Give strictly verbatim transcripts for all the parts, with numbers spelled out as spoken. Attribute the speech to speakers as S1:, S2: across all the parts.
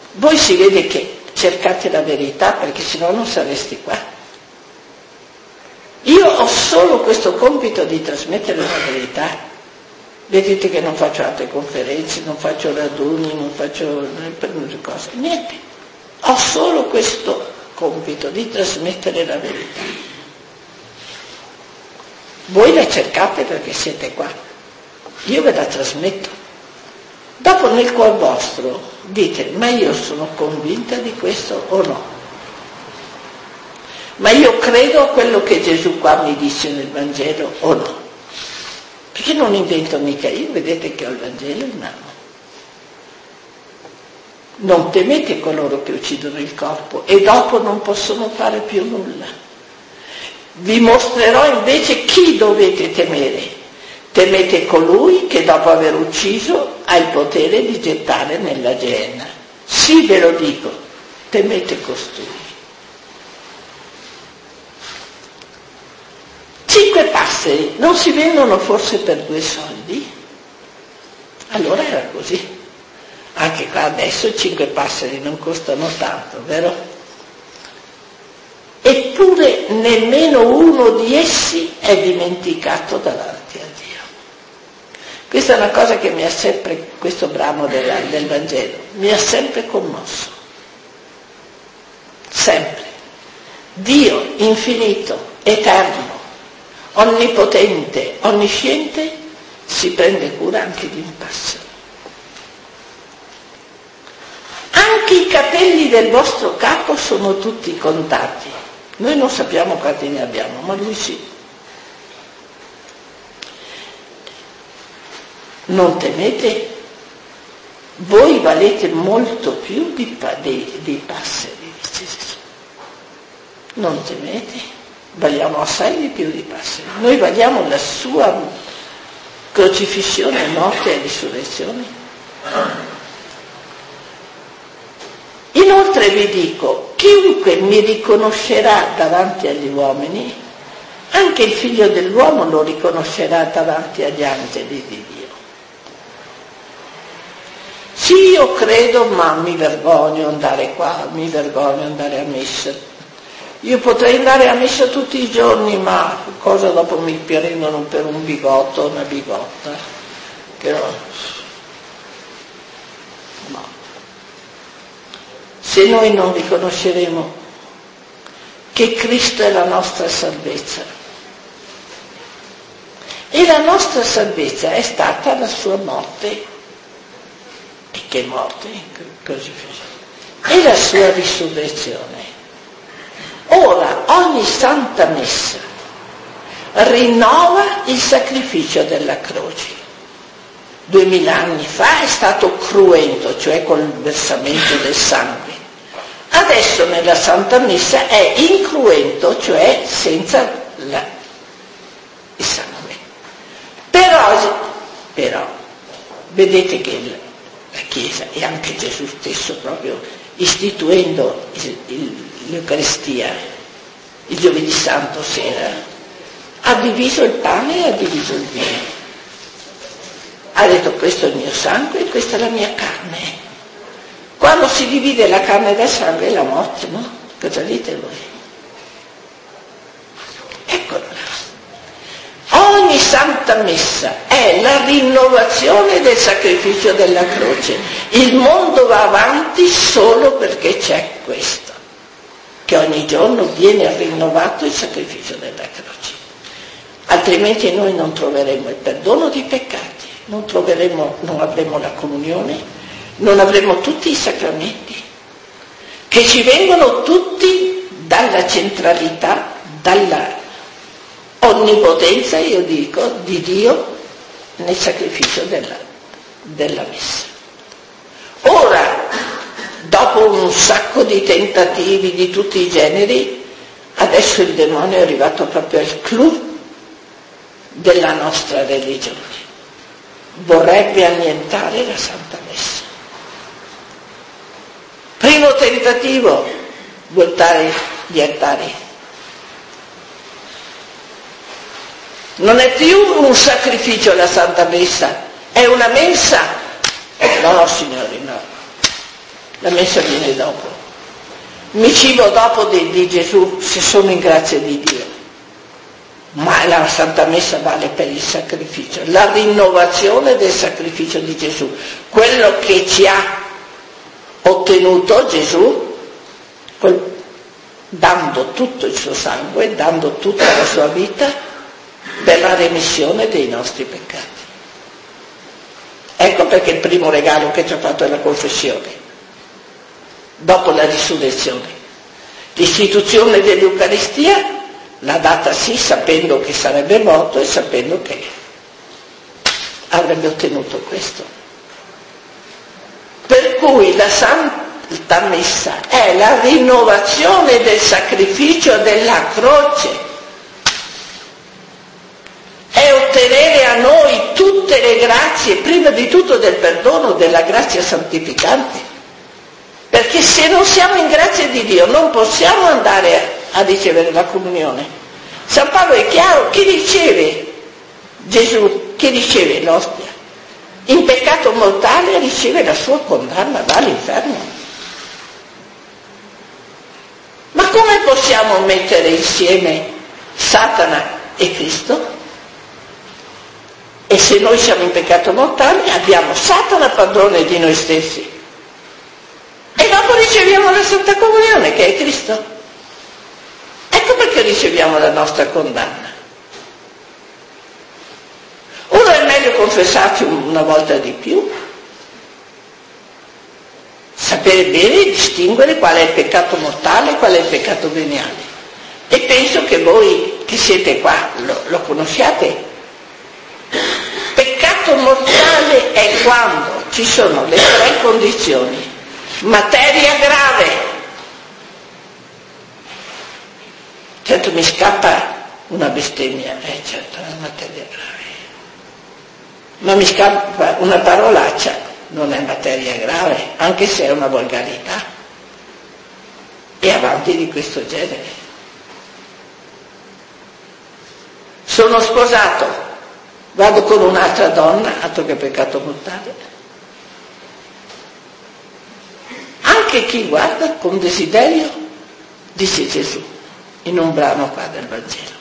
S1: Voi si vede che cercate la verità, perché sennò non saresti qua. Io ho solo questo compito di trasmettere la verità. Vedete che non faccio altre conferenze, non faccio raduni, non faccio cose, niente. Ho solo questo compito di trasmettere la verità. Voi la cercate perché siete qua, io ve la trasmetto. Dopo nel cuor vostro dite, ma io sono convinta di questo o no? Ma io credo a quello che Gesù qua mi dice nel Vangelo o no? Perché non invento mica io, vedete che ho il Vangelo in mano. Non temete coloro che uccidono il corpo e dopo non possono fare più nulla. Vi mostrerò invece chi dovete temere. Temete colui che dopo aver ucciso ha il potere di gettare nella Gehenna. Sì, ve lo dico, temete costui. Cinque passeri non si vendono forse per due soldi? Allora era così. Anche qua adesso cinque passeri non costano tanto, vero? Eppure nemmeno uno di essi è dimenticato davanti a Dio. Questa è una cosa che mi ha sempre, questo brano del, del Vangelo, mi ha sempre commosso. Sempre. Dio infinito, eterno, onnipotente, onnisciente, si prende cura anche di un passero. Anche i capelli del vostro capo sono tutti contati. Noi non sappiamo quanti ne abbiamo, ma lui sì. Non temete? Voi valete molto più di, dei, dei passeri, dice Gesù. Non temete? Valiamo assai di più di passeri. Noi valiamo la sua crocifissione, morte e risurrezione. Inoltre vi dico, chiunque mi riconoscerà davanti agli uomini, anche il figlio dell'uomo lo riconoscerà davanti agli angeli di Dio. Sì, io credo, ma mi vergogno andare qua, mi vergogno andare a messa. Io potrei andare a messa tutti i giorni, ma cosa dopo mi prendono per un bigotto, una bigotta? Che no. No. Se noi non riconosceremo che Cristo è la nostra salvezza, e la nostra salvezza è stata la sua morte, e che morte, così fece, e la sua risurrezione. Ora ogni santa messa rinnova il sacrificio della croce. Duemila anni fa è stato cruento, cioè col versamento del sangue. Adesso nella Santa Messa è incruento, cioè senza la, il sangue. Però, però, vedete che la Chiesa e anche Gesù stesso, proprio istituendo il, il, l'Eucaristia il giovedì santo sera, ha diviso il pane e ha diviso il vino. Ha detto questo è il mio sangue e questa è la mia carne. Quando si divide la carne dal sangue è la morte, no? Cosa dite voi? Eccolo là. Ogni santa messa è la rinnovazione del sacrificio della croce. Il mondo va avanti solo perché c'è questo, che ogni giorno viene rinnovato il sacrificio della croce. Altrimenti noi non troveremo il perdono dei peccati, non troveremo, non avremo la comunione, non avremo tutti i sacramenti, che ci vengono tutti dalla centralità, dalla onnipotenza, io dico, di Dio nel sacrificio della, della messa. Ora, dopo un sacco di tentativi di tutti i generi, adesso il demonio è arrivato proprio al clou della nostra religione. Vorrebbe annientare la Santa Messa. Primo tentativo, voltare gli altari. Non è più un sacrificio la Santa Messa, è una mensa. No, signori, no. La messa viene dopo. Mi cibo dopo di, di Gesù se sono in grazia di Dio, ma la Santa Messa vale per il sacrificio, la rinnovazione del sacrificio di Gesù, quello che ci ha ottenuto Gesù, quel, dando tutto il suo sangue, dando tutta la sua vita per la remissione dei nostri peccati. Ecco perché il primo regalo che ci ha fatto è la confessione, dopo la risurrezione. L'istituzione dell'Eucaristia l'ha data sì sapendo che sarebbe morto e sapendo che avrebbe ottenuto questo. Per cui la Santa Messa è la rinnovazione del sacrificio della croce, è ottenere a noi tutte le grazie, prima di tutto del perdono, della grazia santificante, perché se non siamo in grazia di Dio non possiamo andare a ricevere la comunione. San Paolo è chiaro, chi riceve Gesù, chi riceve l'ostia in peccato mortale riceve la sua condanna, va all'inferno. Ma come possiamo mettere insieme Satana e Cristo? E se noi siamo in peccato mortale abbiamo Satana padrone di noi stessi e dopo riceviamo la Santa Comunione che è Cristo. Ecco perché riceviamo la nostra condanna. Ora è meglio confessarci una volta di più, sapere bene e distinguere qual è il peccato mortale e qual è il peccato veniale. E penso che voi che siete qua lo, lo conosciate. Peccato mortale è quando ci sono le tre condizioni. Materia grave. Certo mi scappa una bestemmia, eh certo, è una materia grave. Ma mi scappa una parolaccia, non è materia grave, anche se è una volgarità. E avanti di questo genere. Sono sposato, vado con un'altra donna, altro che peccato mortale. Anche chi guarda con desiderio, dice Gesù, in un brano qua del Vangelo.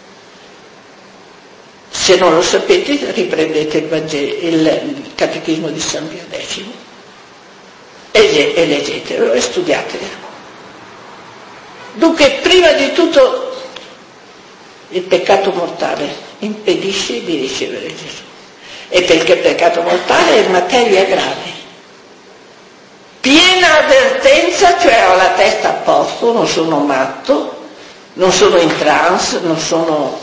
S1: Se non lo sapete, riprendete il, Vangelo, il, il Catechismo di San Pio X e, e leggetelo e studiatelo. Dunque, prima di tutto, il peccato mortale impedisce di ricevere Gesù. E perché il peccato mortale è materia grave. Piena avvertenza, cioè ho la testa a posto, non sono matto, non sono in trance, non sono...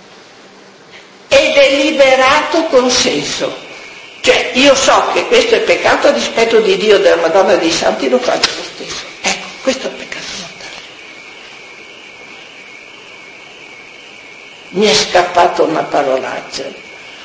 S1: e deliberato consenso. Cioè io so che questo è peccato a dispetto di Dio, della Madonna e dei Santi, lo faccio lo stesso. Ecco, questo è il peccato mortale. Mi è scappata una parolaccia.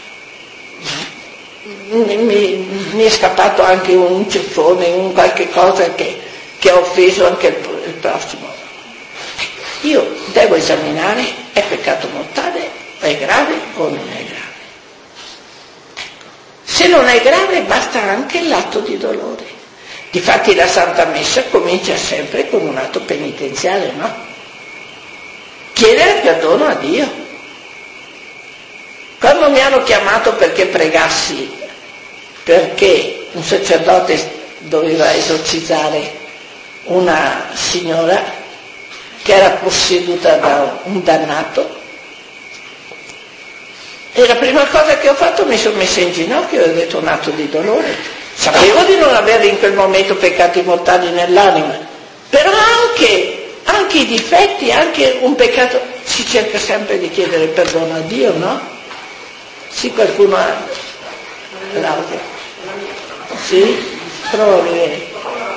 S1: Mi, mi, mi è scappato anche un ceffone, un qualche cosa che, che ha offeso anche il, il prossimo. Io devo esaminare, è peccato mortale, è grave o non è grave. Ecco. Se non è grave basta anche l'atto di dolore. Difatti la Santa Messa comincia sempre con un atto penitenziale, no? Chiedere perdono a Dio. Quando mi hanno chiamato perché pregassi, perché un sacerdote doveva esorcizzare una signora che era posseduta da un dannato, e la prima cosa che ho fatto mi sono messa in ginocchio e ho detto un atto di dolore. Sapevo di non avere in quel momento peccati mortali nell'anima, però anche, anche i difetti, anche un peccato, si cerca sempre di chiedere perdono a Dio, no? Sì, qualcuno ha l'audio. Sì? Prova a vedere.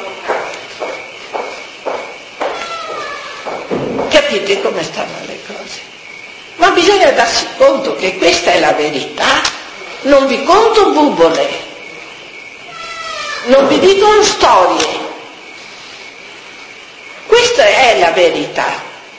S1: Capite come stanno le cose? Ma bisogna darsi conto che questa è la verità. Non vi conto bubole, non vi dicono storie. Questa è la verità.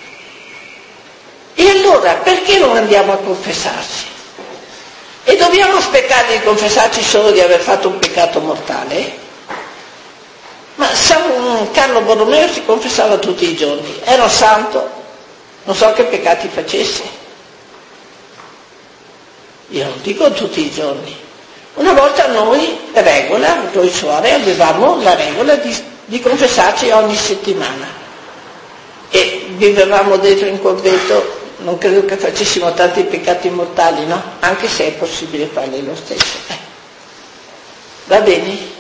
S1: E allora perché non andiamo a confessarci? E dobbiamo aspettare di confessarci solo di aver fatto un peccato mortale? Ma San San Carlo Borromeo si confessava tutti i giorni, era un santo, non so che peccati facesse. Io non dico tutti i giorni. Una volta noi, regola, noi suore, avevamo la regola di, di confessarci ogni settimana. E vivevamo dentro in convento, non credo che facessimo tanti peccati mortali, no? Anche se è possibile farli lo stesso. Eh. Va bene?